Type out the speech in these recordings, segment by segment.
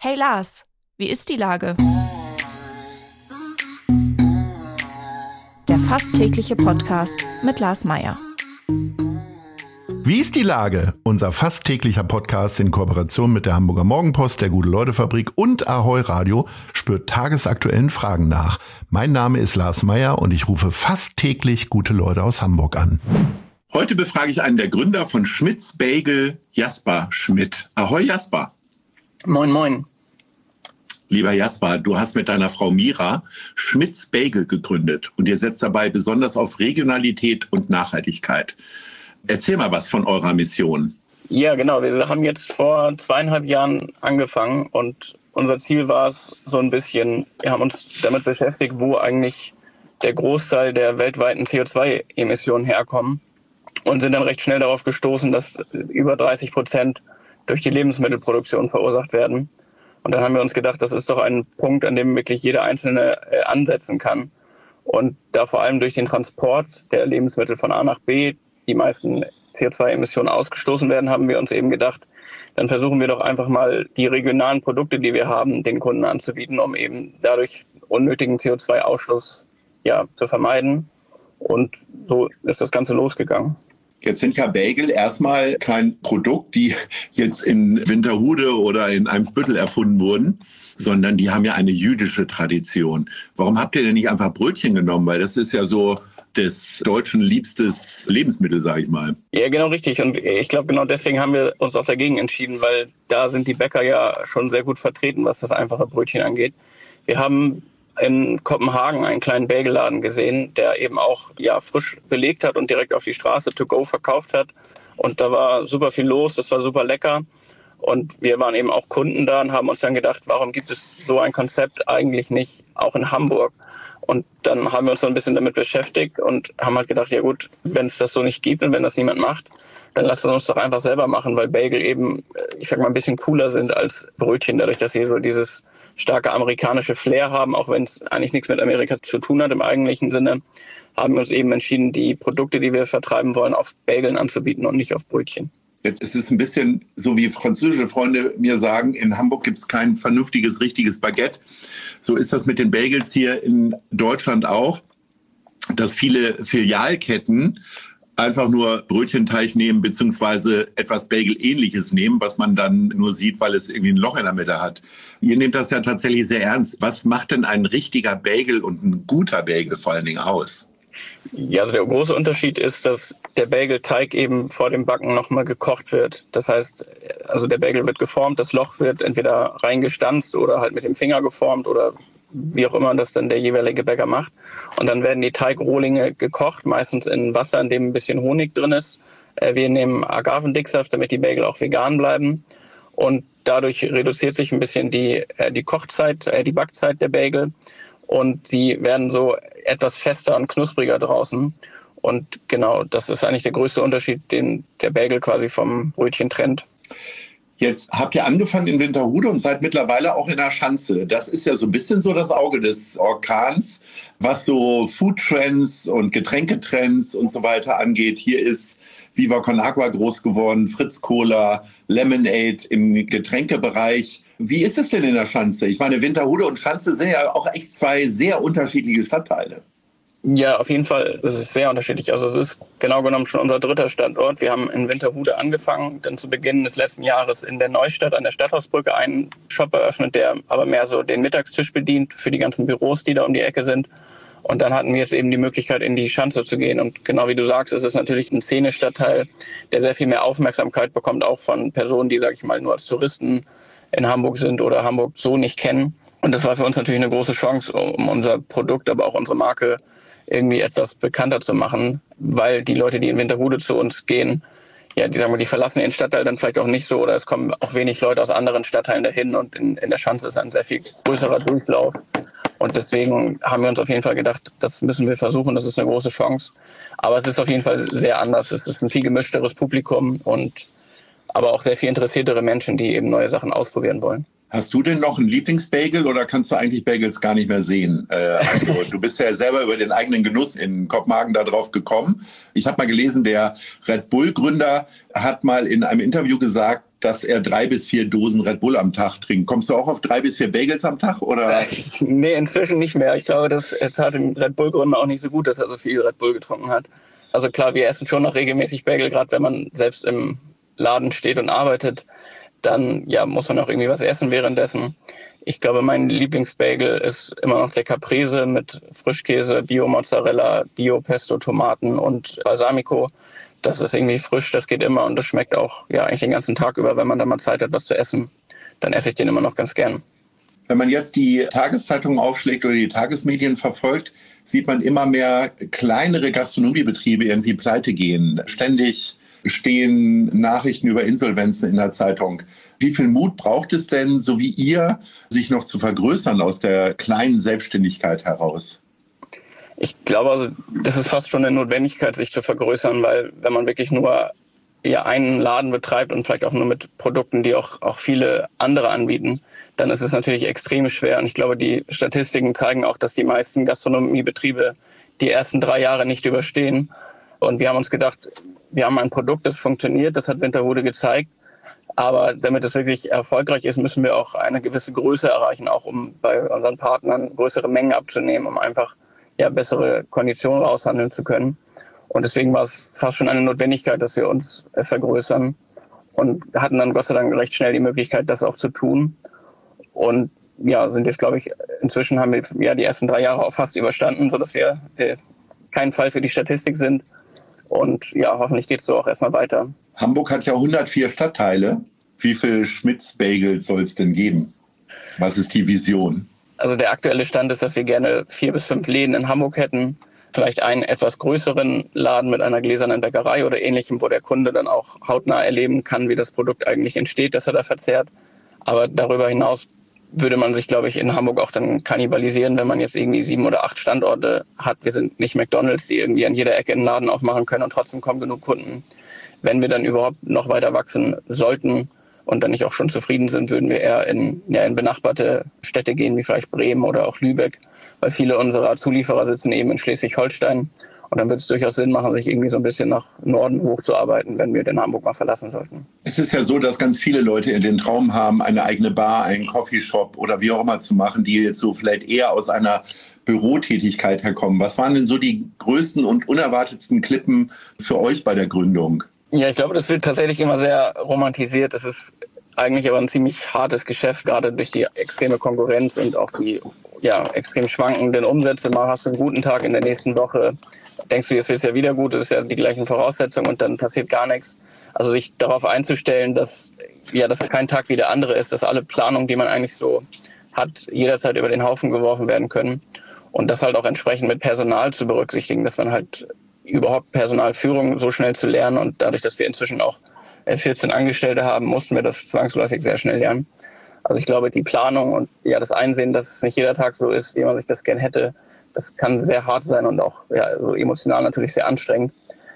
Hey Lars, wie ist die Lage? Der fast tägliche Podcast mit Lars Meyer. Wie ist die Lage? Unser fast täglicher Podcast in Kooperation mit der Hamburger Morgenpost, der Gute-Leute-Fabrik und Ahoi Radio spürt tagesaktuellen Fragen nach. Mein Name ist Lars Meyer und ich rufe fast täglich gute Leute aus Hamburg an. Heute befrage ich einen der Gründer von Schmidts Bagel, Jasper Schmidt. Ahoi Jasper. Moin, moin. Lieber Jasper, du hast mit deiner Frau Mira Schmidts Bagel gegründet und ihr setzt dabei besonders auf Regionalität und Nachhaltigkeit. Erzähl mal was von eurer Mission. Ja, genau. Wir haben jetzt vor 2,5 Jahren angefangen und unser Ziel war es so ein bisschen, wir haben uns damit beschäftigt, wo eigentlich der Großteil der weltweiten CO2-Emissionen herkommen und sind dann recht schnell darauf gestoßen, dass über 30% durch die Lebensmittelproduktion verursacht werden. Und dann haben wir uns gedacht, das ist doch ein Punkt, an dem wirklich jeder Einzelne ansetzen kann. Und da vor allem durch den Transport der Lebensmittel von A nach B die meisten CO2-Emissionen ausgestoßen werden, haben wir uns eben gedacht, dann versuchen wir doch einfach mal die regionalen Produkte, die wir haben, den Kunden anzubieten, um eben dadurch unnötigen CO2-Ausstoß zu vermeiden. Und so ist das Ganze losgegangen. Jetzt sind ja Bagel erstmal kein Produkt, die jetzt in Winterhude oder in Eimsbüttel erfunden wurden, sondern die haben ja eine jüdische Tradition. Warum habt ihr denn nicht einfach Brötchen genommen? Weil das ist ja so des Deutschen liebstes Lebensmittel, sage ich mal. Ja, genau richtig. Und ich glaube, genau deswegen haben wir uns auch dagegen entschieden, weil da sind die Bäcker ja schon sehr gut vertreten, was das einfache Brötchen angeht. Wir haben in Kopenhagen einen kleinen Bagelladen gesehen, der eben auch frisch belegt hat und direkt auf die Straße to go verkauft hat. Und da war super viel los, das war super lecker. Und wir waren eben auch Kunden da und haben uns dann gedacht, warum gibt es so ein Konzept eigentlich nicht auch in Hamburg? Und dann haben wir uns so ein bisschen damit beschäftigt und haben halt gedacht, ja gut, wenn es das so nicht gibt und wenn das niemand macht, dann lasst uns doch einfach selber machen, weil Bagel eben, ich sag mal, ein bisschen cooler sind als Brötchen, dadurch, dass sie so dieses starke amerikanische Flair haben, auch wenn es eigentlich nichts mit Amerika zu tun hat im eigentlichen Sinne, haben wir uns eben entschieden, die Produkte, die wir vertreiben wollen, auf Bageln anzubieten und nicht auf Brötchen. Jetzt ist es ein bisschen so, wie französische Freunde mir sagen, in Hamburg gibt es kein vernünftiges, richtiges Baguette. So ist das mit den Bagels hier in Deutschland auch, dass viele Filialketten einfach nur Brötchenteig nehmen beziehungsweise etwas Bagel-ähnliches nehmen, was man dann nur sieht, weil es irgendwie ein Loch in der Mitte hat. Ihr nehmt das ja tatsächlich sehr ernst. Was macht denn ein richtiger Bagel und ein guter Bagel vor allen Dingen aus? Ja, also der große Unterschied ist, dass der Bagelteig eben vor dem Backen nochmal gekocht wird. Das heißt, also der Bagel wird geformt, das Loch wird entweder reingestanzt oder halt mit dem Finger geformt oder wie auch immer das dann der jeweilige Bäcker macht. Und dann werden die Teigrohlinge gekocht, meistens in Wasser, in dem ein bisschen Honig drin ist. Wir nehmen Agavendicksaft, damit die Bagel auch vegan bleiben. Und dadurch reduziert sich ein bisschen die Kochzeit, die Backzeit der Bagel. Und sie werden so etwas fester und knuspriger draußen. Und genau, das ist eigentlich der größte Unterschied, den der Bagel quasi vom Brötchen trennt. Jetzt habt ihr angefangen in Winterhude und seid mittlerweile auch in der Schanze. Das ist ja so ein bisschen so das Auge des Orkans, was so Foodtrends und Getränketrends und so weiter angeht. Hier ist Viva Con Agua groß geworden, Fritz Cola, Lemonade im Getränkebereich. Wie ist es denn in der Schanze? Ich meine, Winterhude und Schanze sind ja auch echt zwei sehr unterschiedliche Stadtteile. Ja, auf jeden Fall. Das ist sehr unterschiedlich. Also es ist genau genommen schon unser 3. Standort. Wir haben in Winterhude angefangen, dann zu Beginn des letzten Jahres in der Neustadt an der Stadthausbrücke einen Shop eröffnet, der aber mehr so den Mittagstisch bedient für die ganzen Büros, die da um die Ecke sind. Und dann hatten wir jetzt eben die Möglichkeit, in die Schanze zu gehen. Und genau wie du sagst, es ist natürlich ein Szenestadtteil, der sehr viel mehr Aufmerksamkeit bekommt, auch von Personen, die, sag ich mal, nur als Touristen in Hamburg sind oder Hamburg so nicht kennen. Und das war für uns natürlich eine große Chance, um unser Produkt, aber auch unsere Marke irgendwie etwas bekannter zu machen, weil die Leute, die in Winterhude zu uns gehen, die verlassen den Stadtteil dann vielleicht auch nicht so oder es kommen auch wenig Leute aus anderen Stadtteilen dahin und in der Schanze ist ein sehr viel größerer Durchlauf. Und deswegen haben wir uns auf jeden Fall gedacht, das müssen wir versuchen, das ist eine große Chance. Aber es ist auf jeden Fall sehr anders. Es ist ein viel gemischteres Publikum aber auch sehr viel interessiertere Menschen, die eben neue Sachen ausprobieren wollen. Hast du denn noch einen Lieblingsbagel oder kannst du eigentlich Bagels gar nicht mehr sehen? Also, du bist ja selber über den eigenen Genuss in Kopenhagen da drauf gekommen. Ich habe mal gelesen, der Red Bull-Gründer hat mal in einem Interview gesagt, dass er 3 bis 4 Dosen Red Bull am Tag trinkt. Kommst du auch auf 3 bis 4 Bagels am Tag? Oder? Nee, inzwischen nicht mehr. Ich glaube, das tat dem Red Bull-Gründer auch nicht so gut, dass er so viel Red Bull getrunken hat. Also klar, wir essen schon noch regelmäßig Bagel, gerade wenn man selbst im Laden steht und arbeitet, dann muss man auch irgendwie was essen währenddessen. Ich glaube, mein Lieblingsbagel ist immer noch der Caprese mit Frischkäse, Bio-Mozzarella, Bio-Pesto-Tomaten und Balsamico. Das ist irgendwie frisch, das geht immer und das schmeckt auch eigentlich den ganzen Tag über, wenn man da mal Zeit hat, was zu essen. Dann esse ich den immer noch ganz gern. Wenn man jetzt die Tageszeitungen aufschlägt oder die Tagesmedien verfolgt, sieht man immer mehr kleinere Gastronomiebetriebe irgendwie pleite gehen. Ständig stehen Nachrichten über Insolvenzen in der Zeitung. Wie viel Mut braucht es denn, so wie ihr, sich noch zu vergrößern aus der kleinen Selbstständigkeit heraus? Ich glaube, also, das ist fast schon eine Notwendigkeit, sich zu vergrößern, weil wenn man wirklich nur einen Laden betreibt und vielleicht auch nur mit Produkten, die auch viele andere anbieten, dann ist es natürlich extrem schwer. Und ich glaube, die Statistiken zeigen auch, dass die meisten Gastronomiebetriebe die ersten 3 Jahre nicht überstehen. Und wir haben uns gedacht, wir haben ein Produkt, das funktioniert, das hat Winterhude gezeigt. Aber damit es wirklich erfolgreich ist, müssen wir auch eine gewisse Größe erreichen, auch um bei unseren Partnern größere Mengen abzunehmen, um einfach bessere Konditionen raushandeln zu können. Und deswegen war es fast schon eine Notwendigkeit, dass wir uns vergrößern und hatten dann Gott sei Dank recht schnell die Möglichkeit, das auch zu tun. Und sind jetzt, glaube ich, inzwischen haben wir die ersten 3 Jahre auch fast überstanden, sodass wir kein Fall für die Statistik sind. Und hoffentlich geht es so auch erstmal weiter. Hamburg hat ja 104 Stadtteile. Wie viele Schmitz-Bagels soll es denn geben? Was ist die Vision? Also der aktuelle Stand ist, dass wir gerne 4 bis 5 Läden in Hamburg hätten. Vielleicht einen etwas größeren Laden mit einer gläsernen Bäckerei oder ähnlichem, wo der Kunde dann auch hautnah erleben kann, wie das Produkt eigentlich entsteht, das er da verzehrt. Aber darüber hinaus würde man sich, glaube ich, in Hamburg auch dann kannibalisieren, wenn man jetzt irgendwie 7 oder 8 Standorte hat. Wir sind nicht McDonald's, die irgendwie an jeder Ecke einen Laden aufmachen können und trotzdem kommen genug Kunden. Wenn wir dann überhaupt noch weiter wachsen sollten und dann nicht auch schon zufrieden sind, würden wir eher in benachbarte Städte gehen, wie vielleicht Bremen oder auch Lübeck, weil viele unserer Zulieferer sitzen eben in Schleswig-Holstein. Und dann wird es durchaus Sinn machen, sich irgendwie so ein bisschen nach Norden hochzuarbeiten, wenn wir den Hamburg mal verlassen sollten. Es ist ja so, dass ganz viele Leute den Traum haben, eine eigene Bar, einen Coffeeshop oder wie auch immer zu machen, die jetzt so vielleicht eher aus einer Bürotätigkeit herkommen. Was waren denn so die größten und unerwartetsten Klippen für euch bei der Gründung? Ja, ich glaube, das wird tatsächlich immer sehr romantisiert. Das ist eigentlich aber ein ziemlich hartes Geschäft, gerade durch die extreme Konkurrenz und auch die extrem schwankenden Umsätze. Mal hast du einen guten Tag, in der nächsten Woche denkst du, jetzt wird es ja wieder gut, das ist ja die gleichen Voraussetzungen und dann passiert gar nichts. Also sich darauf einzustellen, dass kein Tag wie der andere ist, dass alle Planungen, die man eigentlich so hat, jederzeit über den Haufen geworfen werden können und das halt auch entsprechend mit Personal zu berücksichtigen, dass man halt überhaupt Personalführung so schnell zu lernen und dadurch, dass wir inzwischen auch 14 Angestellte haben, mussten wir das zwangsläufig sehr schnell lernen. Also ich glaube, die Planung und das Einsehen, dass es nicht jeder Tag so ist, wie man sich das gern hätte, das kann sehr hart sein und auch so emotional natürlich sehr anstrengend.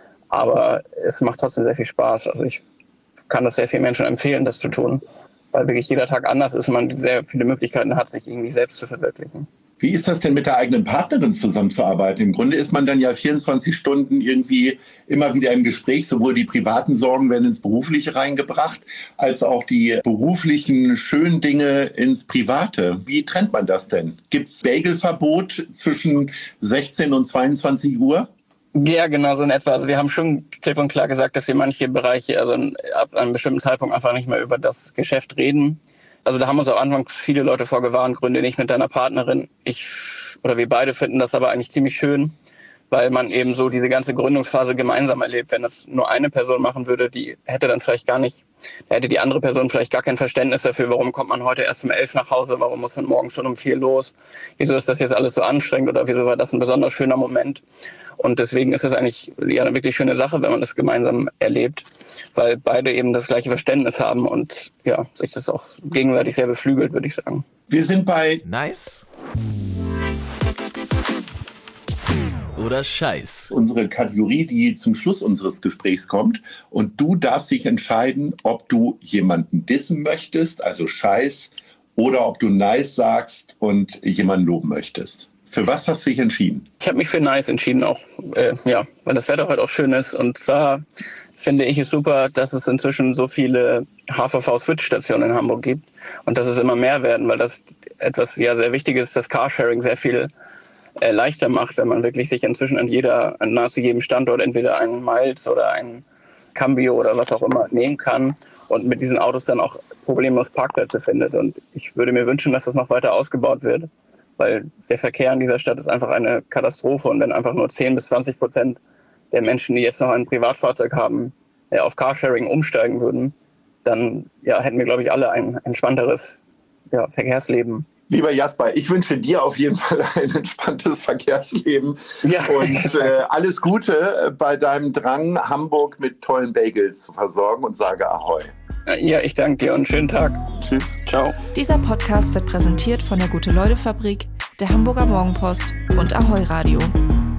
Aber es macht trotzdem sehr viel Spaß. Also ich kann das sehr vielen Menschen empfehlen, das zu tun, weil wirklich jeder Tag anders ist und man sehr viele Möglichkeiten hat, sich irgendwie selbst zu verwirklichen. Wie ist das denn mit der eigenen Partnerin zusammenzuarbeiten? Im Grunde ist man dann ja 24 Stunden irgendwie immer wieder im Gespräch. Sowohl die privaten Sorgen werden ins Berufliche reingebracht, als auch die beruflichen schönen Dinge ins Private. Wie trennt man das denn? Gibt es Bagelverbot zwischen 16 und 22 Uhr? Ja, genau so in etwa. Also wir haben schon klipp und klar gesagt, dass wir manche Bereiche, also ab einem bestimmten Zeitpunkt einfach nicht mehr über das Geschäft reden. Also da haben uns am Anfang viele Leute vorgewarnt, gründe nicht mit deiner Partnerin. Wir beide finden das aber eigentlich ziemlich schön, weil man eben so diese ganze Gründungsphase gemeinsam erlebt. Wenn das nur eine Person machen würde, die hätte dann vielleicht hätte die andere Person vielleicht gar kein Verständnis dafür, warum kommt man heute erst um 11 nach Hause, warum muss man morgen schon um 4 los, wieso ist das jetzt alles so anstrengend oder wieso war das ein besonders schöner Moment. Und deswegen ist es eigentlich eine wirklich schöne Sache, wenn man das gemeinsam erlebt, weil beide eben das gleiche Verständnis haben und sich das auch gegenseitig sehr beflügelt, würde ich sagen. Wir sind bei Nice oder Scheiß. Unsere Kategorie, die zum Schluss unseres Gesprächs kommt. Und du darfst dich entscheiden, ob du jemanden dissen möchtest, also Scheiß, oder ob du Nice sagst und jemanden loben möchtest. Für was hast du dich entschieden? Ich habe mich für Nice entschieden auch, weil das Wetter heute auch schön ist. Und zwar finde ich es super, dass es inzwischen so viele HVV-Switch-Stationen in Hamburg gibt und dass es immer mehr werden, weil das etwas sehr Wichtiges ist, das Carsharing sehr viel leichter macht, wenn man wirklich sich inzwischen an nahezu jedem Standort entweder einen Miles oder einen Cambio oder was auch immer nehmen kann und mit diesen Autos dann auch problemlos Parkplätze findet. Und ich würde mir wünschen, dass das noch weiter ausgebaut wird, weil der Verkehr in dieser Stadt ist einfach eine Katastrophe. Und wenn einfach nur 10-20% der Menschen, die jetzt noch ein Privatfahrzeug haben, auf Carsharing umsteigen würden, dann hätten wir, glaube ich, alle ein entspannteres Verkehrsleben. Lieber Jasper, ich wünsche dir auf jeden Fall ein entspanntes Verkehrsleben und alles Gute bei deinem Drang, Hamburg mit tollen Bagels zu versorgen und sage Ahoi. Ja, ich danke dir und schönen Tag. Tschüss. Ciao. Dieser Podcast wird präsentiert von der Gute-Leute-Fabrik, der Hamburger Morgenpost und Ahoi Radio.